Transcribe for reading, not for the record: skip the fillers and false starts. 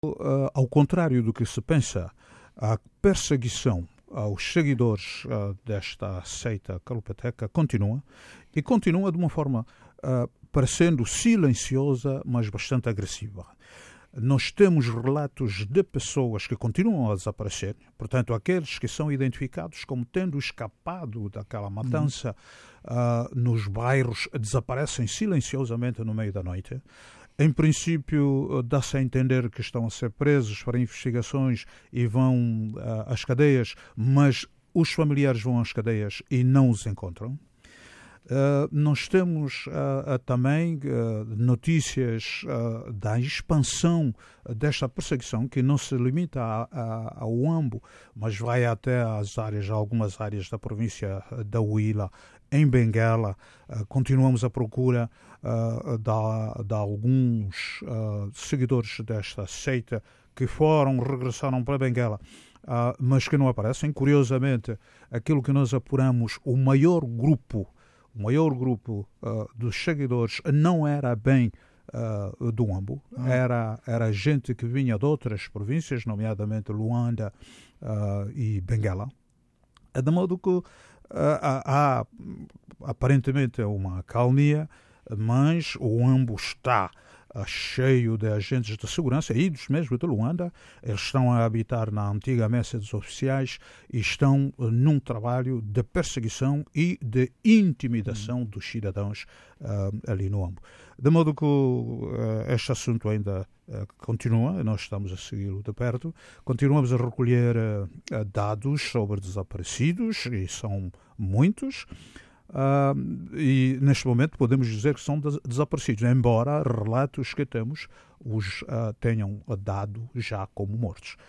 Ao contrário do que se pensa, a perseguição aos seguidores desta seita calopateca continua e continua de uma forma parecendo silenciosa, mas bastante agressiva. Nós temos relatos de pessoas que continuam a desaparecer, portanto, aqueles que são identificados como tendo escapado daquela matança nos bairros desaparecem silenciosamente no meio da noite. Em princípio, dá-se a entender que estão a ser presos para investigações e vão às cadeias, mas os familiares vão às cadeias e não os encontram. Nós temos também notícias da expansão desta perseguição, que não se limita ao Huambo, mas vai até algumas áreas da província da Huila, em Benguela. Continuamos à procura de alguns seguidores desta seita que regressaram para Benguela, mas que não aparecem. Curiosamente, aquilo que nós apuramos, o maior grupo dos seguidores não era bem do Huambo, era gente que vinha de outras províncias, nomeadamente Luanda e Benguela, de modo que há aparentemente uma calmia, mas o Huambo está cheio de agentes de segurança, idos mesmo de Luanda. Eles estão a habitar na antiga messa dos oficiais e estão num trabalho de perseguição e de intimidação dos cidadãos ali no Huambo. De modo que este assunto ainda continua, nós estamos a segui-lo de perto, continuamos a recolher dados sobre desaparecidos, e são muitos. E neste momento podemos dizer que são desaparecidos, embora relatos que temos os tenham dado já como mortos.